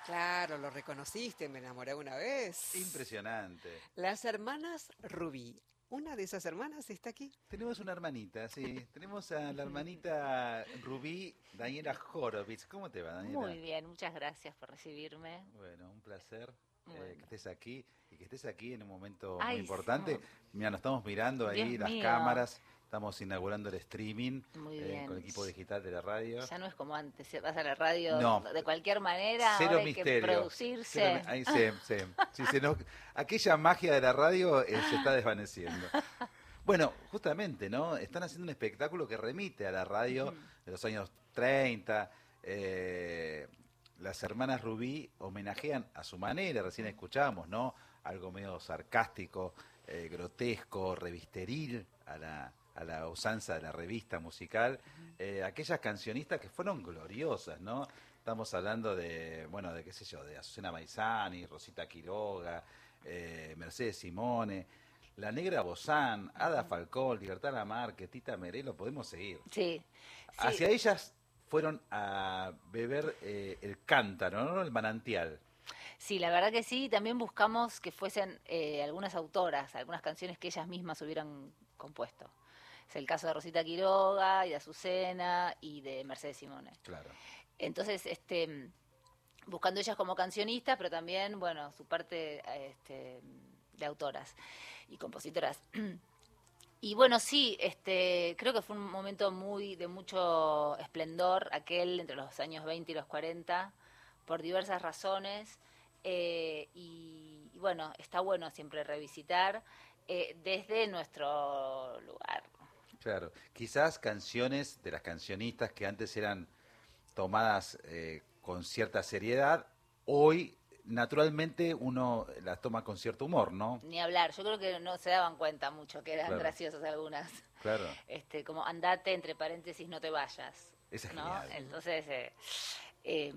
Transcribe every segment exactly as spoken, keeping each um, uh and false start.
Claro, lo reconociste, me enamoré una vez. Impresionante. Las hermanas Rubí. Una de esas hermanas está aquí. Tenemos una hermanita, sí. Tenemos a la hermanita Rubí, Daniela Horowitz. ¿Cómo te va, Daniela? Muy bien, muchas gracias por recibirme. Bueno, un placer eh, que Bueno. estés aquí y que estés aquí en un momento muy Ay, importante. sí, Mira, nos estamos mirando Dios ahí las mío. cámaras. Estamos inaugurando el streaming Muy eh, bien. con el equipo digital de la radio. Ya no es como antes, vas a la radio No, de cualquier manera, cero ahora hay que misterio. producirse. Cero mi- ahí se, se- sí, se nos- aquella magia de la radio eh, se está desvaneciendo. Bueno, justamente, ¿no? Están haciendo un espectáculo que remite a la radio de los años treinta. eh, las hermanas Rubí homenajean a su manera, recién escuchábamos, ¿no? Algo medio sarcástico, eh, grotesco, revisteril a la, a la usanza de la revista musical. Eh, aquellas cancionistas que fueron gloriosas, ¿no? Estamos hablando de, bueno, de qué sé yo, de Azucena Maizani, Rosita Quiroga, eh, Mercedes Simone, La Negra Bozán, Ada Falcón, Libertad Lamarque, Tita Merelo, podemos seguir. Sí, sí. Hacia ellas fueron a beber eh, el cántaro, ¿no? El manantial. Sí, la verdad que sí. También buscamos que fuesen eh, algunas autoras, algunas canciones que ellas mismas hubieran compuesto. Es el caso de Rosita Quiroga y de Azucena y de Mercedes Simone. Claro. Entonces, este, buscando ellas como cancionistas, pero también, bueno, su parte este, de autoras y compositoras. Y bueno, sí, este, creo que fue un momento muy de mucho esplendor, aquel entre los años veinte y los cuarenta, por diversas razones. Eh, y, y bueno, está bueno siempre revisitar eh, desde nuestro lugar. Claro, quizás canciones de las cancionistas que antes eran tomadas eh, con cierta seriedad, hoy naturalmente uno las toma con cierto humor, ¿no? Ni hablar, yo creo que no se daban cuenta mucho que eran Claro. graciosas algunas. Claro, Este, como andate, entre paréntesis, no te vayas. esa es ¿no? genial. Entonces, eh, eh,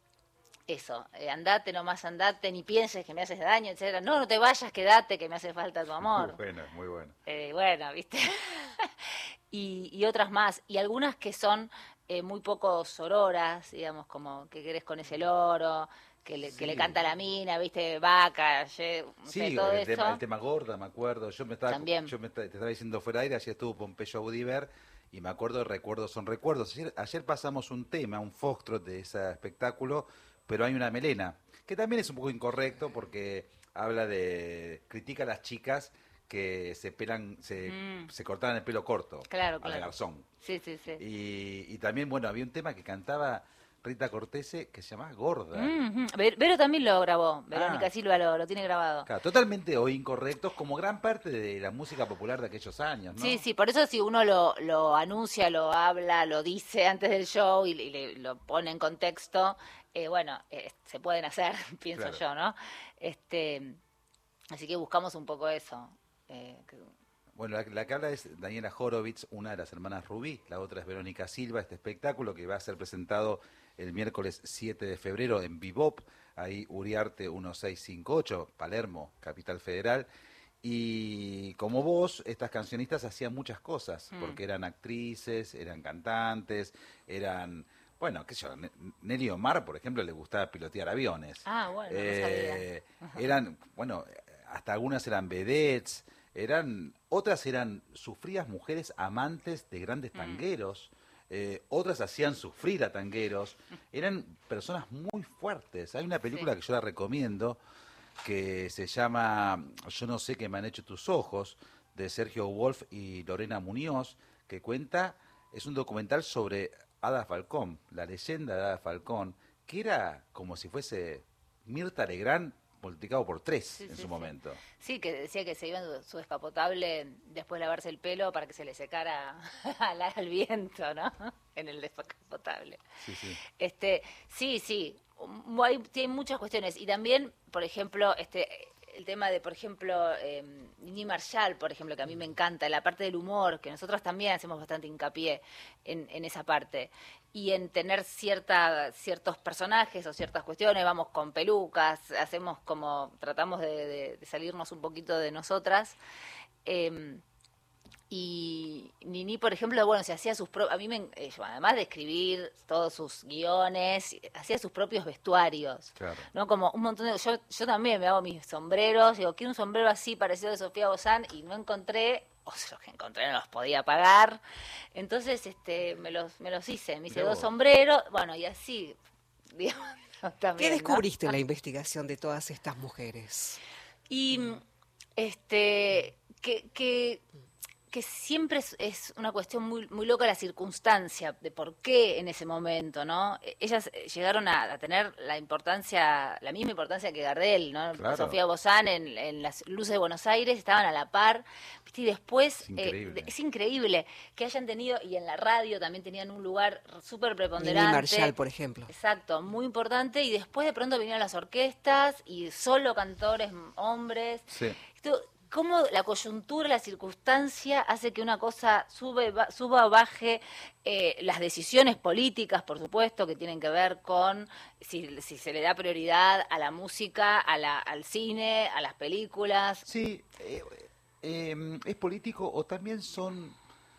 eso, eh, andate nomás, andate, ni pienses que me haces daño, etcétera. No, no te vayas, quédate, que me hace falta tu amor. Muy bueno, muy bueno. Eh, bueno, ¿viste? y, y otras más, y algunas que son eh, muy poco sororas, digamos, como que querés con ese loro, que le, que le Sí. canta a la mina, ¿viste? Vaca, ye- no sé, Sí, todo el eso. tema, el tema gorda, me acuerdo. Yo me estaba, También. yo me esta- te estaba diciendo fuera de aire, ayer estuvo Pompeyo Audiver y me acuerdo de recuerdos son recuerdos. Ayer, ayer pasamos un tema, un foxtrot de ese espectáculo, pero hay una melena, que también es un poco incorrecto porque habla de, critica a las chicas que se pelan, se, Mm. se cortaban el pelo corto, Claro, a la claro. garzón. Sí, sí, sí. Y, y también, bueno, había un tema que cantaba Rita Cortese que se llamaba Gorda. Mm, mm. Ver- Vero también lo grabó, Verónica Ah. Silva lo, lo tiene grabado. Claro, totalmente o incorrectos, como gran parte de la música popular de aquellos años, ¿no? Sí, sí, por eso si uno lo, lo anuncia, lo habla, lo dice antes del show y, y le- lo pone en contexto, eh, bueno, eh, se pueden hacer, pienso Claro. yo, ¿no? Este, así que buscamos un poco eso. eh, que- Bueno, la, la que habla es Daniela Horowitz, una de las hermanas Rubí, la otra es Verónica Silva, este espectáculo que va a ser presentado el miércoles siete de febrero en Bebop, ahí Uriarte dieciséis cincuenta y ocho, Palermo, Capital Federal. Y como vos, estas cancionistas hacían muchas cosas, Mm. porque eran actrices, eran cantantes, eran, bueno, qué sé yo, Ne- Nelly Omar, por ejemplo, le gustaba pilotear aviones. Ah, bueno, no Eh, sabía. eran, bueno, hasta algunas eran vedettes, eran, otras eran sufridas mujeres amantes de grandes Mm. tangueros, eh, otras hacían sufrir a tangueros, eran personas muy fuertes. Hay una película Sí. que yo la recomiendo que se llama Yo no sé qué me han hecho tus ojos, de Sergio Wolf y Lorena Muñoz, que cuenta, es un documental sobre Ada Falcón, la leyenda de Ada Falcón, que era como si fuese Mirta Legrand multiplicado por tres Sí, en sí, su sí. momento. Sí, que decía que se iba en su, su descapotable después de lavarse el pelo para que se le secara al, al viento, ¿no? En el descapotable. Sí, sí. Este, sí, sí, um, hay, tiene muchas cuestiones y también, por ejemplo, este, el tema de, por ejemplo, eh, Nini Marshall, por ejemplo, que a mí me encanta, la parte del humor, que nosotros también hacemos bastante hincapié en, en esa parte y en tener cierta, ciertos personajes o ciertas cuestiones, vamos con pelucas, hacemos como, tratamos de, de- de salirnos un poquito de nosotras. eh, Y Nini, por ejemplo, bueno, se hacía sus propios, a mí me, eh, además de escribir todos sus guiones, hacía sus propios vestuarios, Claro. ¿no? Como un montón de, yo, yo también me hago mis sombreros, digo, quiero un sombrero así parecido de Sofía Bozán, y no encontré, o sea, los que encontré no los podía pagar, entonces este, me los, me los hice, me hice Mirá dos vos. sombreros, bueno, y así, digamos, también, ¿Qué ¿no? descubriste en la investigación de todas estas mujeres? Y este que, que, que siempre es, es una cuestión muy, muy loca la circunstancia de por qué en ese momento, ¿no? Ellas llegaron a, a tener la importancia, la misma importancia que Gardel, ¿no? Claro. Sofía Bozán en, en las luces de Buenos Aires estaban a la par, ¿viste? Y después Es increíble. eh, de- es increíble que hayan tenido, y en la radio también tenían un lugar súper Mimi preponderante. Marshall, por ejemplo. Exacto, muy importante. Y después de pronto vinieron las orquestas y solo cantores m- hombres. Sí. Esto, cómo la coyuntura, la circunstancia hace que una cosa sube, ba- suba o baje, eh, las decisiones políticas, por supuesto, que tienen que ver con si, si se le da prioridad a la música, a la, al cine, a las películas. Sí, eh, eh, es político o también son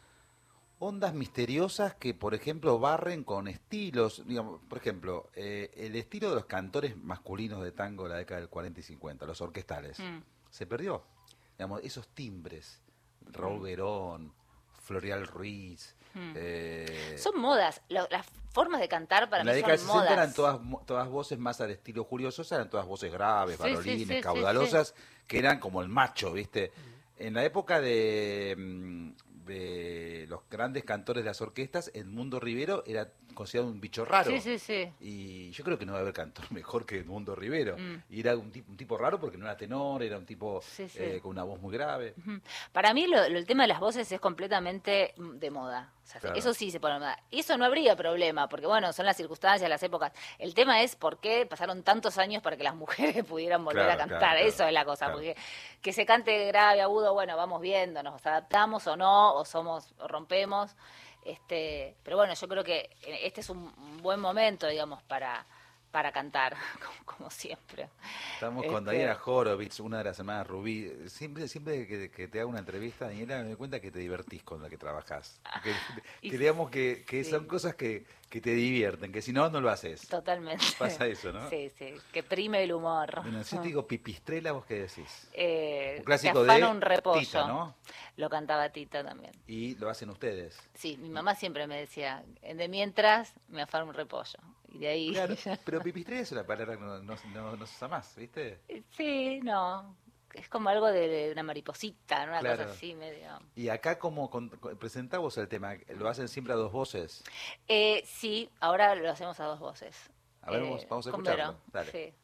ondas misteriosas que, por ejemplo, barren con estilos. Digamos, por ejemplo, eh, el estilo de los cantores masculinos de tango de la década del cuarenta y cincuenta, los orquestales, Mm. se perdió. Digamos, esos timbres, Raúl Verón, Floreal Ruiz. Mm. eh, Son modas, lo- las formas de cantar para en la mí década son del sesenta modas. eran todas, mo- todas voces más al estilo Julio Sosa, eran todas voces graves, Sí, sí, barolines, sí, sí, caudalosas, que eran como el macho, ¿viste? En la época de, mm, de los grandes cantores de las orquestas, Edmundo Rivero era considerado un bicho raro. Sí, sí, sí. Y yo creo que no va a haber cantor mejor que Edmundo Rivero. Mm. Y era un tipo, un tipo raro porque no era tenor, era un tipo Sí, sí. eh, con una voz muy grave. Ujú. Para mí lo, lo- el tema de las voces es completamente mm, de moda. O sea, Claro. eso sí se pone de moda. Y eso no habría problema, porque bueno, son las circunstancias, las épocas. El tema es por qué pasaron tantos años para que las mujeres pudieran volver Claro, a cantar. claro, claro, Eso es la cosa, claro. porque que se cante grave, agudo, bueno, vamos viendo, nos adaptamos o no, o somos, o rompemos. Este, pero bueno, yo creo que este es un un buen momento, digamos, para, para cantar, como, como siempre. Estamos con Este- Daniela Horowitz, una de las hermanas Rubí. Siempre, siempre que, que te hago una entrevista, Daniela, me doy cuenta que te divertís con la que trabajás. Que, Y creemos que, que sí. son cosas que, que te divierten, que si no, no lo haces. Totalmente. Pasa eso, ¿no? Sí, sí, que prime el humor. Bueno, si te digo pipistrela, ¿vos qué decís? Eh, Un clásico te afano de un repollo. Tita, ¿no? Lo cantaba Tita también. Y lo hacen ustedes. Sí, mi mamá siempre me decía, de mientras me afano un repollo. Y de ahí... Claro, pero pipistrela es una palabra que no, no, no- no se usa más, ¿viste? Sí, no. Es como algo de, de una mariposita, ¿no? Una Claro. cosa así medio... Y acá, como presentamos el tema? ¿Lo hacen siempre a dos voces? Eh, sí, ahora lo hacemos a dos voces. A ver, Eh, vamos- vamos a con escucharlo. Vero, Dale. sí.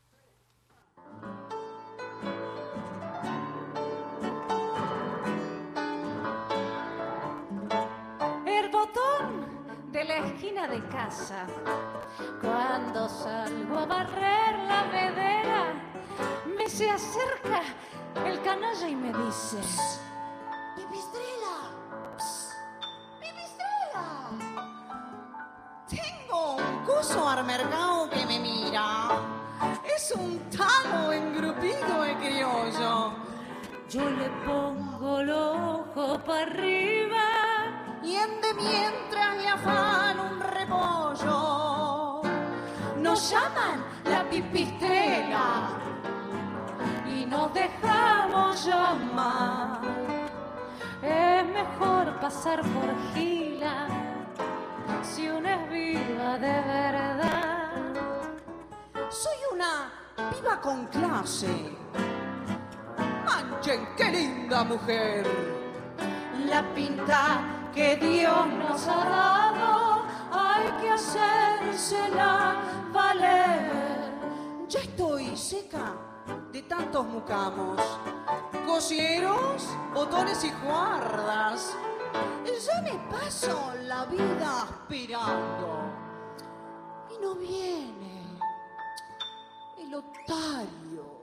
El botón de la esquina de casa. Cuando salgo a barrer la vedera, me se acerca el canalla y me dice: ¡Pipistrela! Psst, ¡Pipistrela! Tengo un coso al mercado que me mira. Es un tano engrupido de criollo. yo le pongo el ojo para arriba. Y en de mientras le afano un repollo. Nos llaman la pipistrela y nos dejamos llamar. Es mejor pasar por gila si una es viva de verdad. Soy una piba con clase. Manchen, qué linda mujer. La pinta que Dios nos ha dado hay que hacérsela valer. Ya estoy seca de tantos mucamos, cosieros, botones y guardas. Ya me paso la vida aspirando y no viene el otario.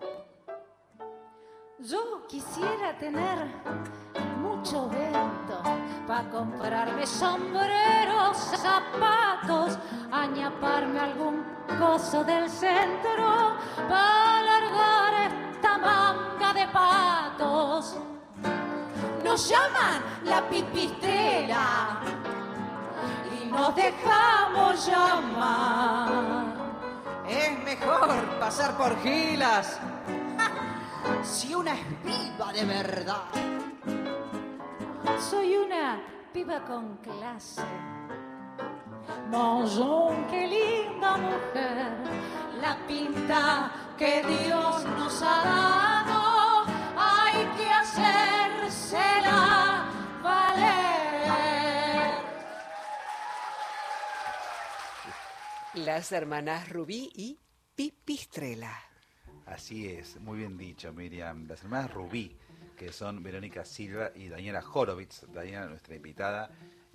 Yo quisiera tener mucho vento para comprarme sombreros, zapatos, añaparme algún coso del centro para alargar esta manga de patos. nos llaman la pipistrela y nos dejamos llamar. Es mejor pasar por gilas si una es viva de verdad. Soy una piba con clase. Monzón, qué linda mujer, la pinta que Dios nos ha dado, hay que hacérsela valer. Las hermanas Rubí y Pipistrela. Así es, muy bien dicho, Miriam. Las hermanas Rubí, que son Verónica Silva y Daniela Horowitz, Daniela, nuestra invitada,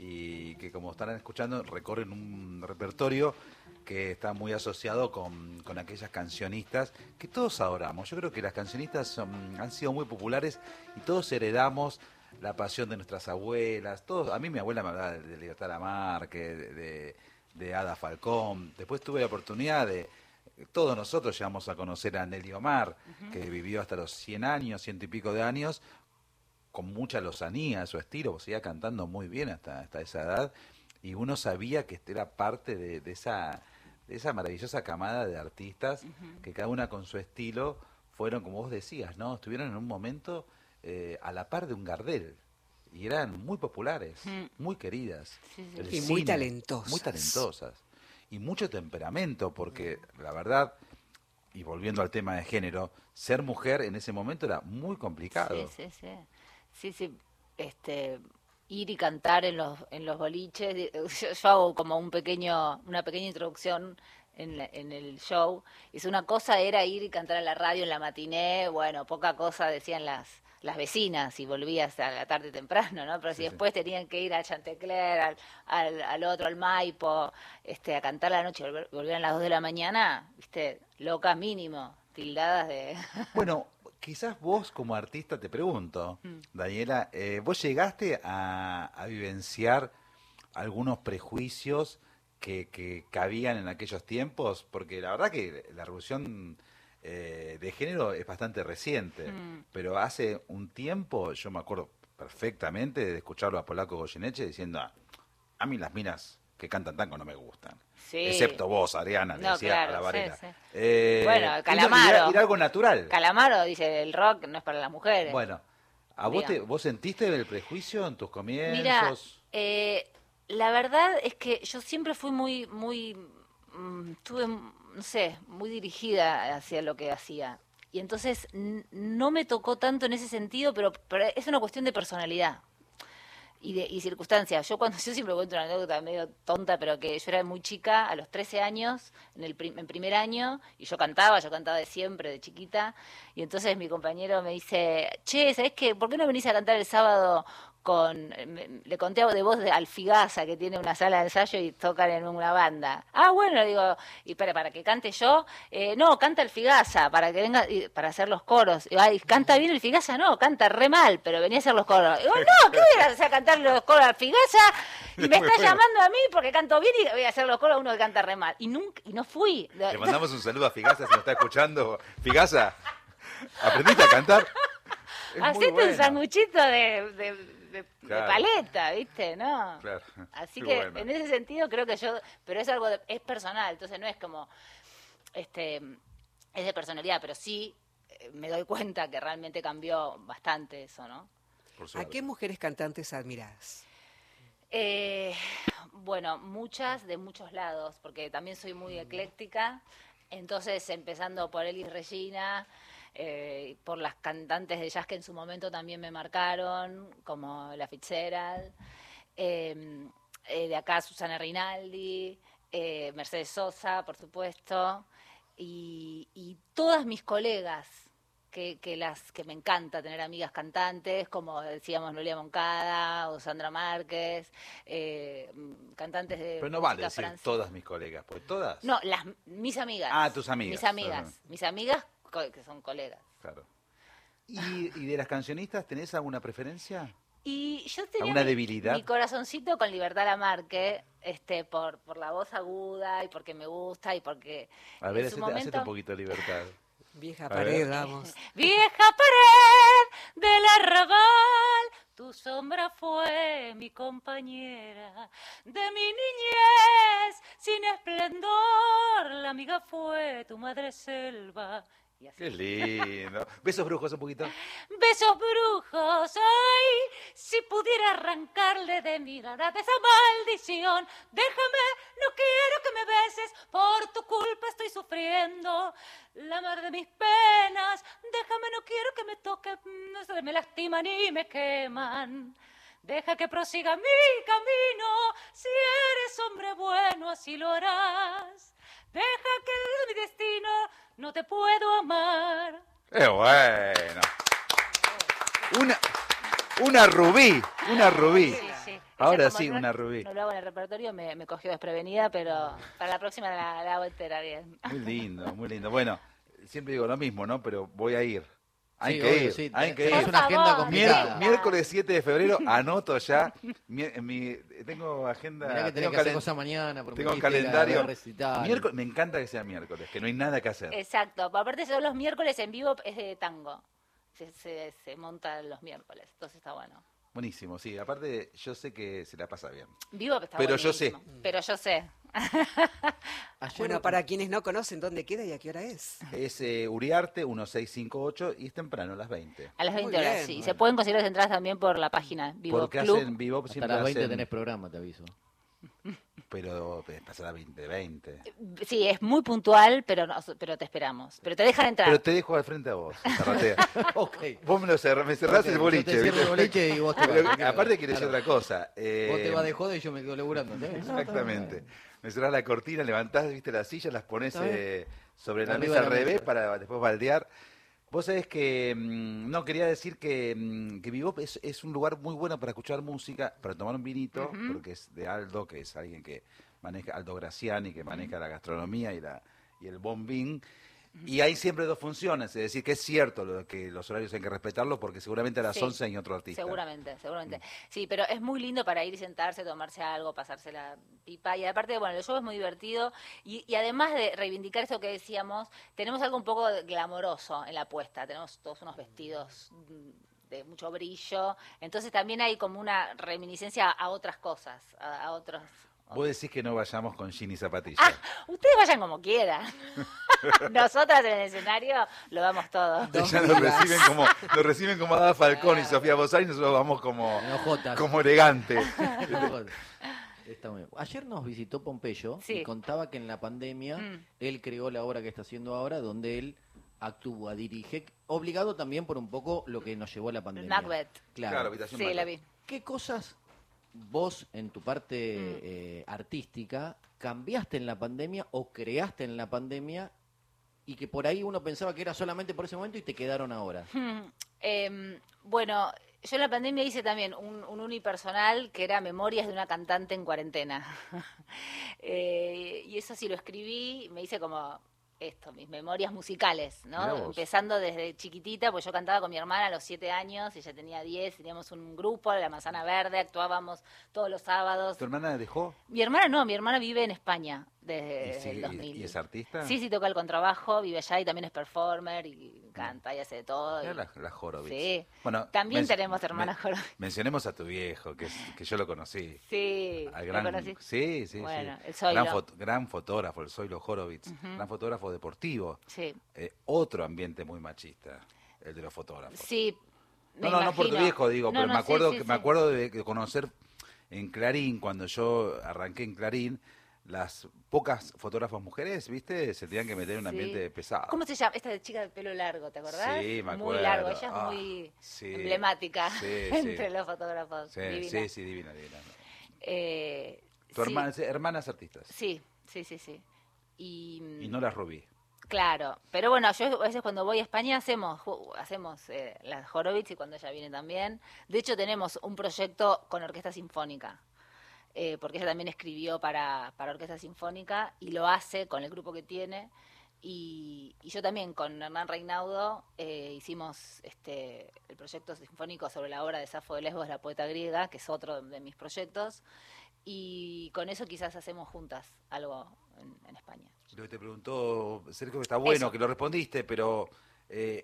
y que, como estarán escuchando, recorren un repertorio que está muy asociado con, con aquellas cancionistas que todos adoramos. Yo creo que las cancionistas son, han sido muy populares y todos heredamos la pasión de nuestras abuelas. Todos, a mí mi abuela me hablaba de, de Libertad Lamarque, de, de, de Ada Falcón. Después tuve la oportunidad de... Todos nosotros llegamos a conocer a Nelly Omar, uh-huh. que vivió hasta los cien años, ciento y pico de años, con mucha lozanía, su estilo, seguía cantando muy bien hasta, hasta esa edad, y uno sabía que era parte de, de, esa, de esa maravillosa camada de artistas, uh-huh. que cada una con su estilo fueron, como vos decías, ¿no? Estuvieron en un momento eh, a la par de un Gardel, y eran muy populares, uh-huh. muy queridas. Sí, sí. Y cine, muy talentosas. Muy talentosas. Y mucho temperamento, porque la verdad, y volviendo al tema de género, ser mujer en ese momento era muy complicado. Sí, sí, sí. Sí, sí. Este, ir y cantar en los en los boliches. Yo, yo hago como un pequeño una pequeña introducción en, la, en el show. Es una cosa era ir y cantar a la radio en la matiné. Bueno, poca cosa decían las las vecinas y volvías a la tarde temprano, ¿no? Pero si sí, después sí. tenían que ir a Chantecler, al, al, al otro, al Maipo, este, a cantar la noche, volver, volvían a las dos de la mañana, viste, locas mínimo, tildadas de... Bueno, quizás vos como artista, te pregunto, mm. Daniela, eh, ¿vos llegaste a, a vivenciar algunos prejuicios que, que cabían en aquellos tiempos? Porque la verdad que la revolución... Eh, de género es bastante reciente, mm. pero hace un tiempo yo me acuerdo perfectamente de escucharlo a Polaco Goyeneche diciendo a, a mí las minas que cantan tango no me gustan, sí. excepto vos, Ariana, le no, decía claro, a la varela. Sí, sí. Eh, bueno, Calamaro. Era, era algo natural. Calamaro dice, el rock no es para las mujeres. Bueno, ¿a vos, te, vos sentiste el prejuicio en tus comienzos? Mira, eh, la verdad es que yo siempre fui muy, muy, mmm, tuve... no sé, muy dirigida hacia lo que hacía. Y entonces n- no me tocó tanto en ese sentido, pero, pero es una cuestión de personalidad y de y circunstancias. Yo cuando yo siempre cuento una anécdota medio tonta, pero que yo era muy chica, a los trece años, en el prim- en primer año, y yo cantaba, yo cantaba de siempre, de chiquita, y entonces mi compañero me dice, che, ¿sabés qué? ¿Por qué no venís a cantar el sábado con, me, le conté de voz de Alfigasa, que tiene una sala de ensayo y tocan en una banda? Ah, bueno, digo, y para, para que cante yo, eh, no, canta Alfigasa, para que venga, y, para hacer los coros. Y, ay, ¿canta bien Alfigasa? No, canta re mal, pero venía a hacer los coros. Digo, no, ¿qué voy a hacer a cantar los coros a Alfigasa? Y me está llamando a mí porque canto bien y voy a hacer los coros a uno que canta re mal. Y nunca, y no fui. Le mandamos un saludo a Figasa si nos está escuchando. Figasa, ¿aprendiste a cantar? Hacete bueno. un sanguchito de... de De, claro. de paleta, ¿viste? ¿No? Claro. Así que bueno. En ese sentido creo que yo, pero es algo, de, es personal, entonces no es como, este, es de personalidad, pero sí eh, me doy cuenta que realmente cambió bastante eso, ¿no? ¿A qué mujeres cantantes admirás? Eh, bueno, muchas de muchos lados, porque también soy muy ecléctica, entonces empezando por Elis Regina, Eh, por las cantantes de jazz que en su momento también me marcaron, como la Fitzgerald, eh, eh, de acá Susana Rinaldi, eh, Mercedes Sosa, por supuesto, y, y todas mis colegas, que, que las que me encanta tener amigas cantantes, como decíamos Noelia Moncada o Sandra Márquez, eh, cantantes de Pero no vale decir francesa. Todas mis colegas, pues todas. No, las mis amigas. Ah, tus amigas. Mis amigas, uh-huh. mis amigas que son colegas. Claro. ¿Y, ¿Y de las cancionistas tenés alguna preferencia? Y yo tenía ¿Alguna mi, debilidad? mi corazoncito con Libertad Lamarque, este, por, por la voz aguda y porque me gusta y porque a ver, en su hacete, momento... hacete un poquito de Libertad. Vieja pared, vamos. Vieja pared del arrabal, Tu sombra fue mi compañera de mi niñez, sin esplendor, la amiga fue tu madre selva. Y así. Qué lindo. Besos brujos un poquito. Besos brujos, ay, si pudiera arrancarle de mi nariz esa maldición. Déjame, no quiero que me beses, por tu culpa estoy sufriendo la mar de mis penas. Déjame, no quiero que me toque, no sé, me lastiman y me queman. Deja que prosiga mi camino, si eres hombre bueno así lo harás. Deja que mi destino, no te puedo amar. ¡Qué bueno! Una, una rubí, una rubí. Sí, sí. Ahora Esa, como sí, no- una rubí. No lo hago en el repertorio, me, me cogió desprevenida, pero para la próxima la, la hago entera bien. Muy lindo, muy lindo. Bueno, siempre digo lo mismo, ¿no? Pero voy a ir. Hay Sí, que obvio, ir, sí, hay que tenés ir. una agenda Por favor. complicada. Mier- miércoles siete de febrero, anoto ya. Mi, mi- tengo agenda. Mirá que tenés tengo que hacer calen- cosas mañana. tengo prometiste calendario. la- la recital. Miércoles, me encanta que sea miércoles, que no hay nada que hacer. Exacto, aparte son los miércoles en vivo, es de tango. Se, se, se monta los miércoles, entonces está bueno. Buenísimo, sí. Aparte, yo sé que se la pasa bien. Vivo está Pero yo sé. buenísimo. Pero yo sé. Ayer- Bueno, para quienes no conocen dónde queda y a qué hora es. Es eh, Uriarte dieciséis cincuenta y ocho y es temprano, a las veinte. A las Muy veinte horas, bien, sí. bueno. Se pueden conseguir las entradas también por la página Vivo Porque Club. hacen vivo, Hasta siempre las veinte hacen- tenés programa, te aviso. Pero eh, pasa a las veinte, veinte. Sí, es muy puntual, pero no, pero te esperamos. Pero te dejan entrar. Pero te dejo al frente a vos, Zarratea. Ok. Vos me lo cerrás, me cerrás Ok, el yo boliche. te cierro ¿viste? el boliche y vos te Pero, vas, te quedas. aparte quiero decir Claro. otra cosa. eh, Vos te vas de joda y yo me quedo laburando. ¿entendés? No, está bien, Exactamente. está bien. Me cerrás la cortina, levantás, viste, las sillas, las pones Está bien. eh, sobre la Arriba mesa de al la revés mesa. para después baldear. Vos sabés que, mm, no, quería decir que, mm, que Bebop es, es un lugar muy bueno para escuchar música, para tomar un vinito, porque es de Aldo, que es alguien que maneja, Aldo Graciani, que maneja la gastronomía y, la, y el bombín. Y hay siempre dos funciones, es decir, que es cierto lo de que los horarios hay que respetarlo, porque seguramente a las Sí, once hay otro artista. Seguramente, seguramente. Sí, pero es muy lindo para ir y sentarse, tomarse algo, pasarse la pipa. Y aparte, bueno, el show es muy divertido. Y, y además de reivindicar eso que decíamos, tenemos algo un poco glamoroso en la puesta. Tenemos todos unos vestidos mm, de mucho brillo. Entonces también hay como una reminiscencia a otras cosas, a, a otros... Vos decís que no vayamos con jean y zapatillas. Ah, ustedes vayan como quieran. Nosotras en el escenario lo damos todo. Ya nos reciben como, nos reciben como Ada Falcón y Sofía Bozal y nosotros vamos como, En hojotas. como elegante. En hojotas. Está muy bien. Ayer nos visitó Pompeyo Sí. y contaba que en la pandemia Mm. él creó la obra que está haciendo ahora, donde él actúa, dirige, obligado también por un poco lo que nos llevó a la pandemia. Macbeth. Claro. Claro, habitación Sí, la Macbeth. vi. ¿Qué cosas vos en tu parte Mm. eh, artística cambiaste en la pandemia o creaste en la pandemia y que por ahí uno pensaba que era solamente por ese momento y te quedaron ahora? Eh, bueno, yo en la pandemia hice también un, un unipersonal que era Memorias de una cantante en cuarentena. Eh, y eso sí lo escribí, me hice como esto, mis memorias musicales, Mirá ¿no? vos. Empezando desde chiquitita, pues yo cantaba con mi hermana a los siete años, ella tenía diez, teníamos un grupo, La Manzana Verde, actuábamos todos los sábados. ¿Tu hermana dejó? Mi hermana no, mi hermana vive en España desde, ¿Y, desde sigue- el y- dos mil. y es artista? Sí, sí, toca el contrabajo, vive allá y también es performer y canta y hace de todo. Mirá y- la, la Horowitz. Sí. Bueno, También men- tenemos hermanas men- Horowitz. Mencionemos a tu viejo, que, es- que yo lo conocí. Sí, Al ¿lo gran, conocí? sí, sí, Bueno, sí. el Zoilo. Gran, fot- gran fotógrafo, el Zoilo Horowitz. Gran fotógrafo deportivo. Sí, Eh, otro ambiente muy machista, el de los fotógrafos. sí. me No, no, no por tu imagino. viejo, digo, No, pero no, me sí, acuerdo sí, que sí. me acuerdo de, de conocer en Clarín, cuando yo arranqué en Clarín, las pocas fotógrafas mujeres, ¿viste? Se tenían que meter en un Sí. ambiente pesado. ¿Cómo se llama? Esta chica de pelo largo, ¿te acordás? Sí, me acuerdo. Muy largo, ella es Ah, muy sí. emblemática Sí, entre sí. los fotógrafos. Sí, Divina. sí, sí, divina, divina. Eh, Tu sí, hermana, hermanas artistas. Sí, sí, sí, sí. Y, Y no las rubí. Claro, pero bueno, yo a veces cuando voy a España hacemos ju- hacemos eh, las Horowitz y cuando ella viene también. De hecho tenemos un proyecto con orquesta sinfónica, eh, porque ella también escribió para, para orquesta sinfónica y lo hace con el grupo que tiene. Y, y yo también con Hernán Reinaudo eh, hicimos este el proyecto sinfónico sobre la obra de Safo de Lesbos, la poeta griega, que es otro de mis proyectos. Y con eso quizás hacemos juntas algo en, en España. Lo que te preguntó Sergio, que está bueno Eso. que lo respondiste, pero eh,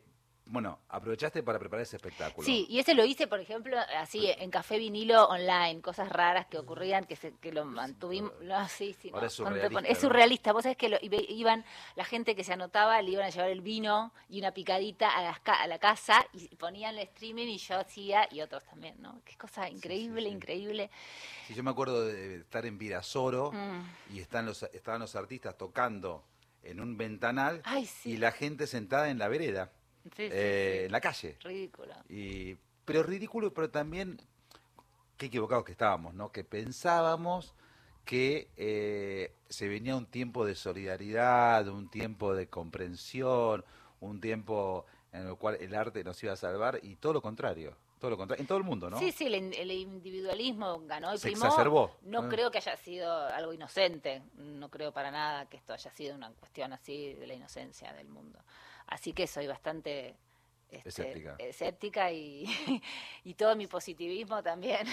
bueno, aprovechaste para preparar ese espectáculo. Sí, y ese lo hice, por ejemplo, así en Café Vinilo online, cosas raras que ocurrían, que se, que lo mantuvimos. No, sí, sí, Ahora no, es surrealista, es ¿no? surrealista. Vos sabés que lo- iba- iban, la gente que se anotaba, le iban a llevar el vino y una picadita a, las ca- a la casa y ponían el streaming y yo hacía, y otros también, ¿no? Qué cosa increíble, sí. increíble. Sí, yo me acuerdo de estar en Virasoro Mm. y están los, estaban los artistas tocando en un ventanal Ay, sí. y la gente sentada en la vereda, Sí, sí, eh, sí. en la calle. Ridículo. Y, pero ridículo, pero también, qué equivocados que estábamos, ¿no? Que pensábamos que eh, se venía un tiempo de solidaridad, un tiempo de comprensión, un tiempo en el cual el arte nos iba a salvar y todo lo contrario, todo lo contrario, en todo el mundo, ¿no? Sí, sí, el, in- el individualismo ganó y Se primó. exacerbó. No Ah. creo que haya sido algo inocente, no creo para nada que esto haya sido una cuestión así de la inocencia del mundo. Así que soy bastante este, Escéptica. escéptica y, y todo mi positivismo también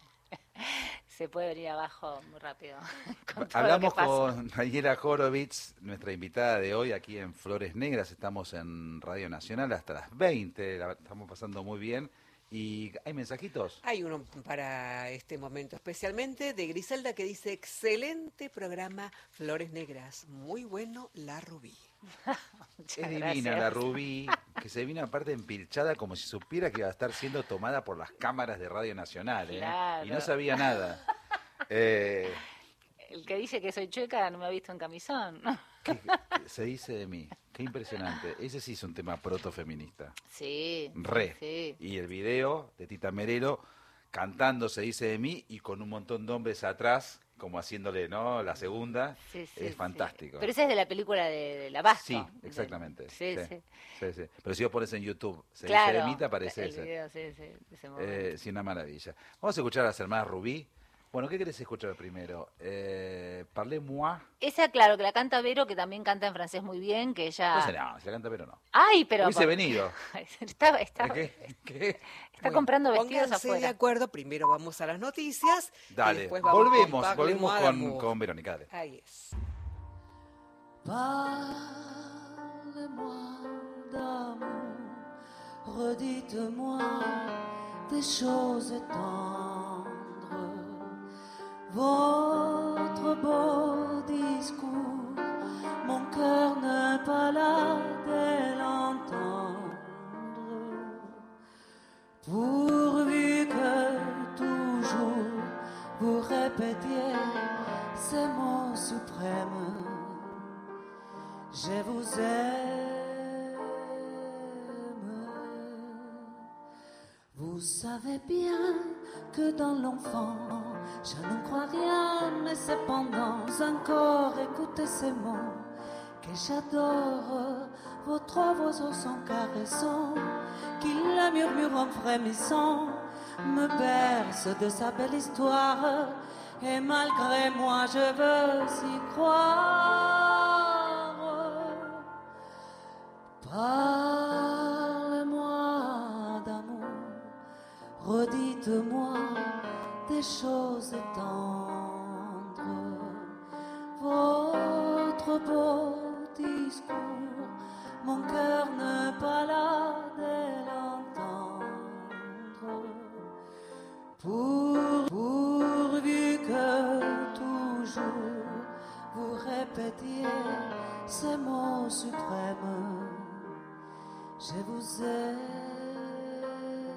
se puede venir abajo muy rápido. Con todo Hablamos lo que pasa. con Daniela Horowitz, nuestra invitada de hoy aquí en Flores Negras. Estamos en Radio Nacional hasta las veinte, la estamos pasando muy bien. ¿Y hay mensajitos? Hay uno para este momento especialmente de Griselda que dice, excelente programa Flores Negras, muy bueno la Rubí. Muchas Es divina gracias. la Rubí, que se vino aparte empilchada como si supiera que iba a estar siendo tomada por las cámaras de Radio Nacional, ¿eh? Claro. Y no sabía nada. Eh, El que dice que soy chueca no me ha visto en camisón. ¿qué- qué se dice de mí? Qué impresionante. Ese sí es un tema protofeminista. Sí. Re. Sí. Y el video de Tita Merelo cantando Se dice de mí y con un montón de hombres atrás, como haciéndole, ¿no? La segunda. Sí, sí, es sí. fantástico. Pero ese es de la película de, de La Vasco. Sí, exactamente. Sí, sí. sí, sí, sí. Pero si vos pones en YouTube Se Claro. dice de mí, te aparece el ese. video, sí, sí, de ese momento. Eh, sí, una maravilla. Vamos a escuchar a las hermanas Rubí. Bueno, ¿qué querés escuchar primero? Eh, Parlez-moi. Esa, claro, que la canta Vero, que también canta en francés muy bien, que ella... No sé, no, si la canta pero no. Ay, pero... Hubiese venido. está está, ¿Qué? ¿Qué? está Bueno, comprando vestidos pónganse de afuera. acuerdo, primero vamos a las noticias. Y Dale, después vamos volvemos, con volvemos Parlez-moi con, d'amour. con Verónica. Dale. Ahí es. Parlez-moi d'amour, redites-moi des choses tendres. Votre beau discours, mon cœur n'est pas là de l'entendre. Pourvu que toujours vous répétiez ces mots suprêmes. Je vous aime. Vous savez bien que dans l'enfant, je ne crois rien, mais cependant, encore écoutez ces mots que j'adore. Vos trois oiseaux sont caressants, qui la murmurent en frémissant, me berce de sa belle histoire, et malgré moi, je veux y croire. Parlez-moi d'amour, redites-moi des choses tendres. Votre beau discours, mon cœur n'est pas là de l'entendre. Pour, pourvu que toujours vous répétiez ces mots suprêmes. Je vous aime.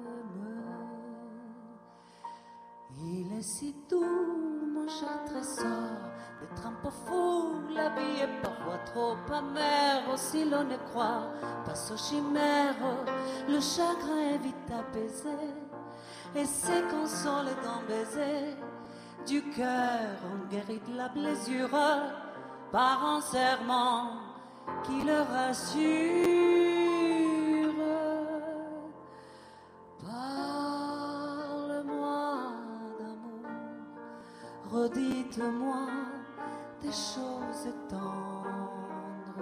Il est si doux, mon cher trésor, d'être un peu fou, la vie est parfois trop amère. Si l'on ne croit pas aux chimères, le chagrin est vite apaisé, et c'est console d'un baiser. Du cœur, on guérit de la blessure par un serment qui le rassure. Parle-moi d'amour, redites-moi des choses tendres.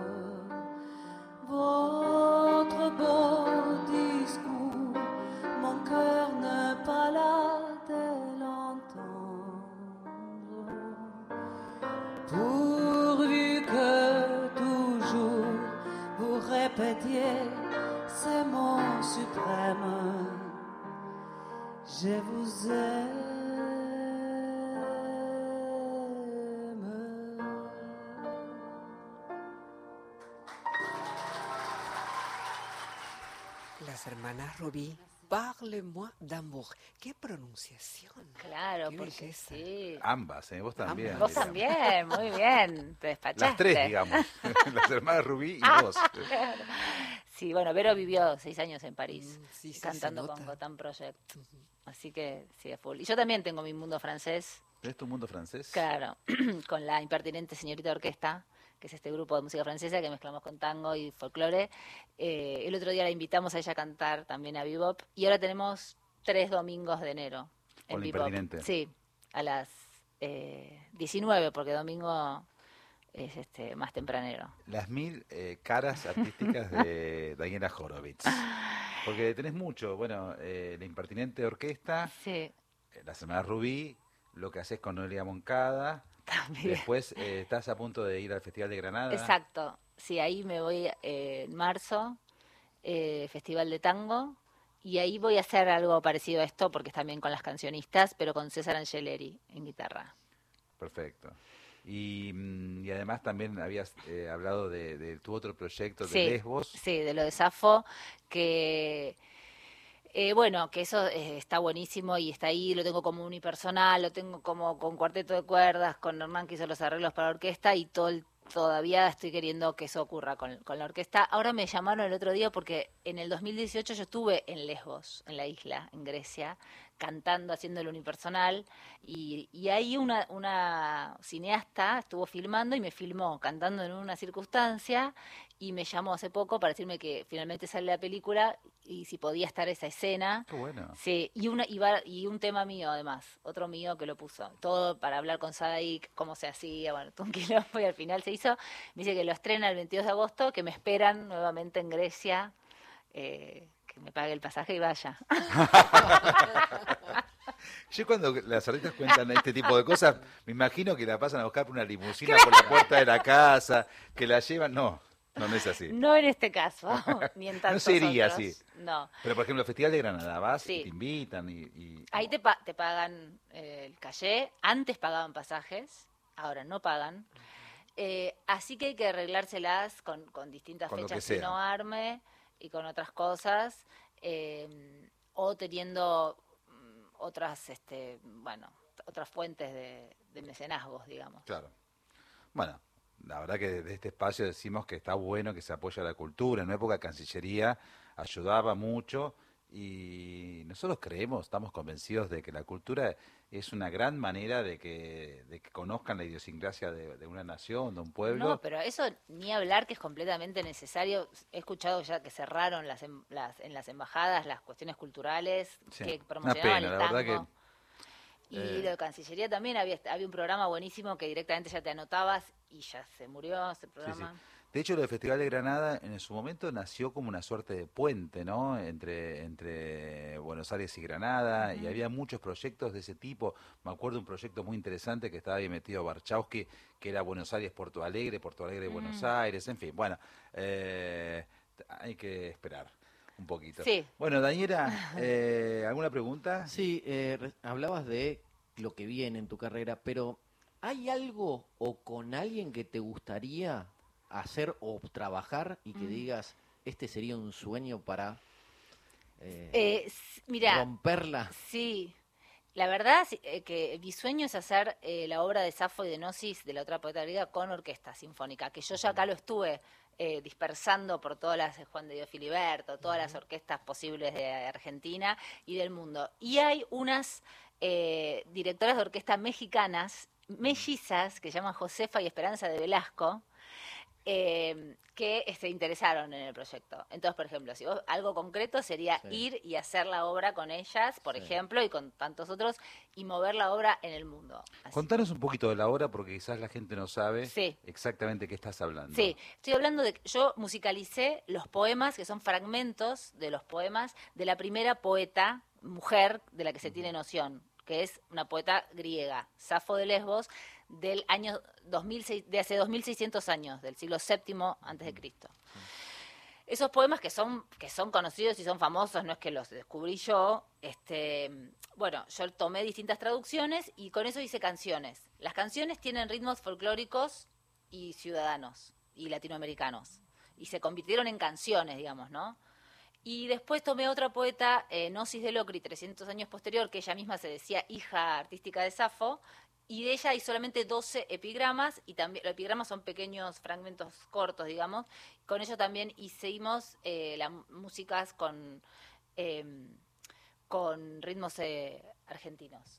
Votre beau discours, mon cœur n'est pas là de l'entendre. Pourvu que toujours vous répétiez c'est mon suprême. Je vous aime. Las hermanas Rubí, Parle-moi d'amour. ¡Qué pronunciación! Claro, Qué porque belleza. sí. Ambas, ¿eh? Vos también. Ambas. Vos digamos. también, muy bien, te despachaste. Las tres, digamos. Las hermanas Rubí y Ah, vos. claro. Sí, bueno, Vero vivió seis años en París, Mm, sí, sí, cantando se con nota. Gotham Project. Así que sí, a full. Y yo también tengo mi mundo francés, ¿Tenés tu mundo francés? claro, con la impertinente señorita orquesta, que es este grupo de música francesa que mezclamos con tango y folclore. Eh, el otro día la invitamos a ella a cantar también a Bebop. Y ahora tenemos tres domingos de enero en Con la Bebop. impertinente. Sí, a las eh, diecinueve, porque domingo es este más tempranero. Las mil eh, caras artísticas de Daniela Horowitz. Porque tenés mucho. Bueno, eh, la impertinente orquesta, Sí, eh, las hermanas Rubí, lo que haces con Noelia Moncada. también. Después eh, estás a punto de ir al Festival de Granada. Exacto. Sí, ahí me voy eh, en marzo, eh, Festival de Tango, y ahí voy a hacer algo parecido a esto, porque es también con las cancionistas, pero con César Angeleri en guitarra. Perfecto. Y, mm, y además también habías eh, hablado de, de tu otro proyecto de Sí, Lesbos. sí, de lo de Safo, que eh, bueno, que eso eh, está buenísimo y está ahí, lo tengo como unipersonal, lo tengo como con cuarteto de cuerdas, con Hernán que hizo los arreglos para la orquesta y todo el- todavía estoy queriendo que eso ocurra con, con la orquesta. Ahora me llamaron el otro día porque en el dos mil dieciocho yo estuve en Lesbos, en la isla, en Grecia, cantando, haciendo el unipersonal y, y ahí una, una cineasta estuvo filmando y me filmó cantando en una circunstancia y me llamó hace poco para decirme que finalmente sale la película y si podía estar esa escena. Qué bueno. Sí, y, una, y, va- y un tema mío además, otro mío que lo puso. Todo para hablar con Sadaik, cómo se hacía, bueno, todo un quilombo y al final se hizo. Me dice que lo estrena el veintidós de agosto, que me esperan nuevamente en Grecia, eh, que me pague el pasaje y vaya. Yo cuando las artistas cuentan este tipo de cosas, me imagino que la pasan a buscar por una limusina por la puerta de la casa, que la llevan. No, no, no es así. No en este caso, ni en tantos sería otros. así. No. Pero por ejemplo, el Festival de Granada, vas Sí. y te invitan y... y- Ahí te, pa- te pagan eh, el caché. Antes pagaban pasajes, ahora no pagan. Eh, así que hay que arreglárselas con, con distintas Con lo fechas que que sea. no arme y con otras cosas. eh, o teniendo mm, otras, este, bueno, otras fuentes de, de mecenazgos, digamos. Claro. Bueno, la verdad que desde este espacio decimos que está bueno que se apoye a la cultura. En una época Cancillería ayudaba mucho y nosotros creemos, estamos convencidos de que la cultura es una gran manera de que, de que conozcan la idiosincrasia de, de una nación, de un pueblo. No, pero eso ni hablar que es completamente necesario. He escuchado ya que cerraron las, em- las en las embajadas las cuestiones culturales Sí, que una promocionaban pena, el la verdad tango. que, Y eh, lo de Cancillería también había, había un programa buenísimo que directamente ya te anotabas y ya se murió ese sí, sí. programa. De hecho, lo del Festival de Granada en su momento nació como una suerte de puente, ¿no? Entre, entre Buenos Aires y Granada, y Ujú. había muchos proyectos de ese tipo. Me acuerdo un proyecto muy interesante que estaba ahí metido Barchowski, que era Buenos Aires, Porto Alegre, Porto Alegre, Buenos Mm. Aires, en fin, bueno, eh, hay que esperar un poquito. Sí. Bueno, Daniela, eh, ¿alguna pregunta? Sí, eh, re- hablabas de lo que viene en tu carrera, pero ¿hay algo o con alguien que te gustaría hacer o trabajar y que Mm. digas, este sería un sueño para eh, Eh, s- mira, romperla? sí, la verdad sí, eh, que mi sueño es hacer eh, la obra de Safo y de Gnosis, de la otra poeta griega, con orquesta sinfónica, que yo ya acá lo estuve eh, dispersando por todas las, Juan de Dios Filiberto, todas las orquestas posibles de Argentina y del mundo. Y hay unas eh, directoras de orquesta mexicanas, mellizas, que se llaman Josefa y Esperanza de Velasco, eh, que eh, se interesaron en el proyecto. Entonces, por ejemplo, si vos algo concreto sería Sí. ir y hacer la obra con ellas, por Sí. ejemplo, y con tantos otros, y mover la obra en el mundo. Así. Contanos un poquito de la obra porque quizás la gente no sabe Sí. exactamente qué estás hablando. Sí, estoy hablando de que yo musicalicé los poemas, que son fragmentos de los poemas de la primera poeta mujer de la que se tiene noción, que es una poeta griega, Safo de Lesbos, del año dos mil seis, de hace dos mil seiscientos años, del siglo séptimo antes de Cristo. esos poemas que son que son conocidos y son famosos, no es que los descubrí yo, este, bueno, yo tomé distintas traducciones y con eso hice canciones. Las canciones tienen ritmos folclóricos y ciudadanos y latinoamericanos y se convirtieron en canciones, digamos, ¿no? Y después tomé otra poeta, eh, Gnosis de Locri, trescientos años posterior, que ella misma se decía hija artística de Safo, y de ella hay solamente doce epigramas, y también los epigramas son pequeños fragmentos cortos, digamos. Con ellos también hicimos eh, las músicas con, eh, con ritmos eh, argentinos.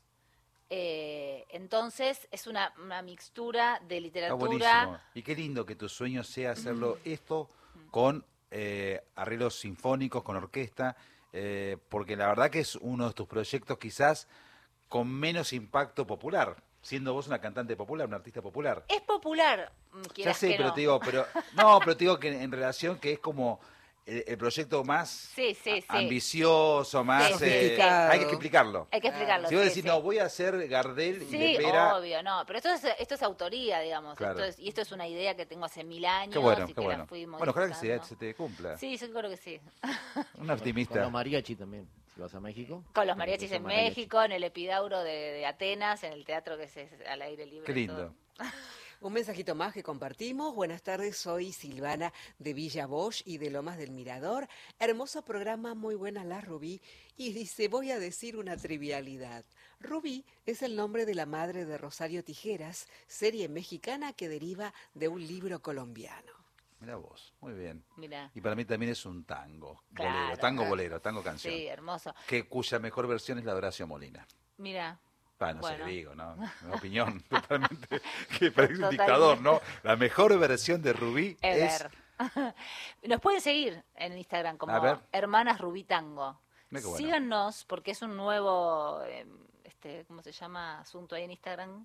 Eh, entonces es una, una mixtura de Está literatura. buenísimo. Y qué lindo que tu sueño sea hacerlo esto con eh, arreglos sinfónicos, con orquesta, eh, porque la verdad que es uno de tus proyectos quizás con menos impacto popular, siendo vos una cantante popular, una artista popular. Es popular, mm, Ya quieras sé, que pero no. te digo, pero no, pero te digo que en relación que es como el, el proyecto más Sí, sí, sí. a- ambicioso, más Sí, sí, eh, sí. hay que explicarlo. Hay que explicarlo. Si vos sí, decís, sí. no, voy a hacer Gardel y Sí, Lepera, obvio, no, pero esto es, esto es autoría, digamos, Claro. esto es, y esto es una idea que tengo hace mil años qué bueno, y qué que bueno. la fui Bueno, ojalá que se, modificando. se te cumpla. Sí, yo creo que sí. Un Con optimista. los mariachi también, si vas a México. Con los Con mariachis esos en mariachi. México, en el Epidauro de, de Atenas, en el teatro que es es al aire libre. Qué lindo. todo. Un mensajito más que compartimos. Buenas tardes, soy Silvana de Villa Bosch y de Lomas del Mirador. Hermoso programa, muy buena la Rubí. Y dice, voy a decir una trivialidad. Rubí es el nombre de la madre de Rosario Tijeras, serie mexicana que deriva de un libro colombiano. Mira vos, muy bien. Mira, Y para mí también es un tango, Claro. bolero, tango bolero, tango canción, sí, hermoso. que cuya mejor versión es la de Horacio Molina. Mira, Ah, no Bueno. sé, digo, ¿no? Mi opinión, totalmente, que parece un Totalmente. dictador, ¿no? La mejor versión de Rubí es... Ever. Nos pueden seguir en Instagram A como ver. Hermanas Rubí Tango. Mira qué bueno. Síganos porque es un nuevo, eh, este, ¿cómo se llama? Asunto ahí en Instagram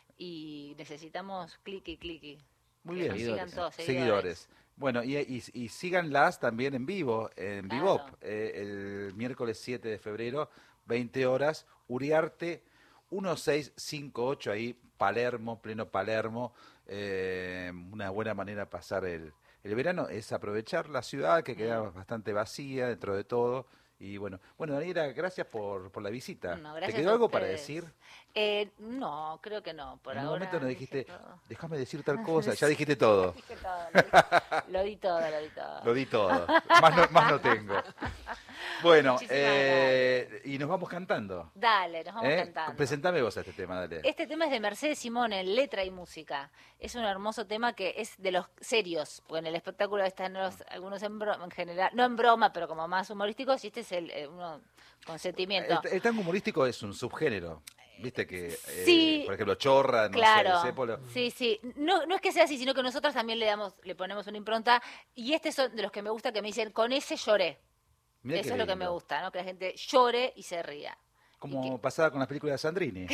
y necesitamos cliqui, cliqui. Muy Que bien. nos sigan todos, Seguidores. Bueno, y, y, y síganlas también en vivo, en Claro. Vivop, eh, el miércoles siete de febrero, veinte horas, Uriarte uno seis cinco ocho, ahí, Palermo, pleno Palermo. Eh, una buena manera de pasar el, el verano es aprovechar la ciudad, que queda bastante vacía dentro de todo. Y bueno, bueno, Daniela, gracias por, por la visita. No, ¿Te gracias quedó a algo para ustedes. decir? Eh, no, creo que no. Por en un ahora momento no dije dijiste, todo. déjame decir tal cosa, ya dijiste todo. Dije todo, lo, di, lo di todo, lo di todo. Lo di todo. Más no, más no tengo. Bueno, Muchísimas eh, y nos vamos cantando. Dale, nos vamos ¿eh? cantando. Presentame vos a este tema, dale. Este tema es de Mercedes Simón en letra y música. Es un hermoso tema que es de los serios, porque en el espectáculo están los- algunos en broma, en general, no en broma, pero como más humorísticos, y este es el eh, uno con sentimiento. El, el tango humorístico es un subgénero. Viste que, eh, Sí. por ejemplo, Chorra, no Claro, sé, Discépolo. sí, sí. No, no es que sea así, sino que nosotros también le damos, le ponemos una impronta. Y este son de los que me gusta que me dicen, con ese lloré. Mirá Eso qué es lo que lindo. me gusta, ¿no? Que la gente llore y se ría. Como Y que- pasaba con las películas de Sandrini.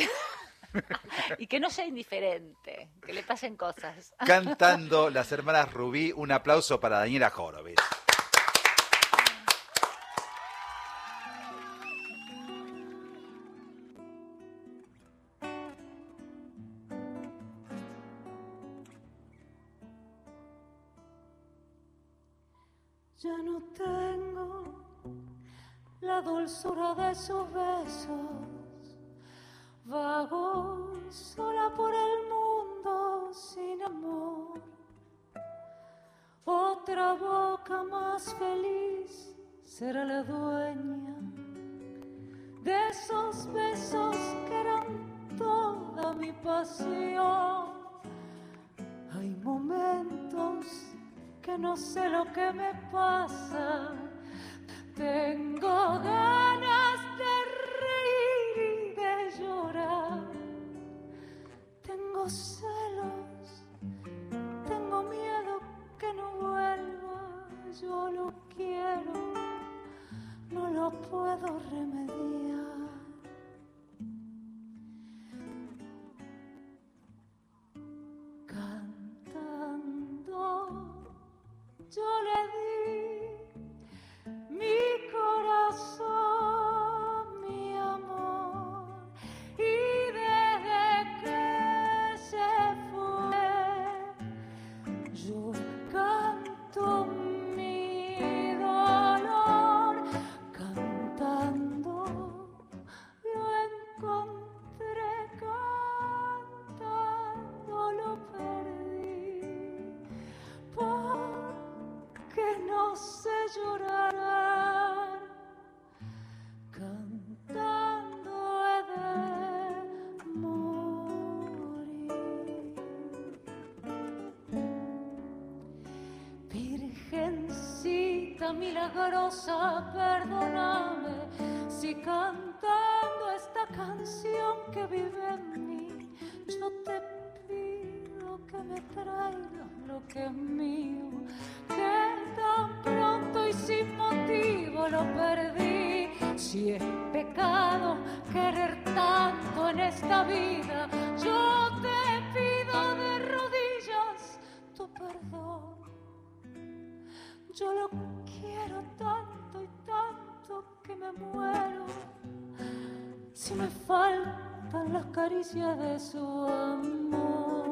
Y que no sea indiferente, que le pasen cosas. Cantando las hermanas Rubí, un aplauso para Daniela Horowitz. Ya no tengo la dulzura de sus besos, vago sola por el mundo sin amor. Otra boca más feliz será la dueña de esos besos que eran toda mi pasión. Hay momentos que no sé lo que me pasa. Tengo ganas de reír y de llorar. Tengo celos, tengo miedo que no vuelva. Yo lo quiero, no lo puedo remediar. Cantando yo le di mi corazón, mi amor, y desde que se fue, yo canto mi llorar, cantando he de morir. Virgencita milagrosa, perdóname si cantando esta canción que vive en mí, yo te pido que me traigas lo que es mío, que tan pronto y sin motivo lo perdí. Si es pecado querer tanto en esta vida, yo te pido de rodillas tu perdón. Yo lo quiero tanto y tanto que me muero si me faltan las caricias de su amor.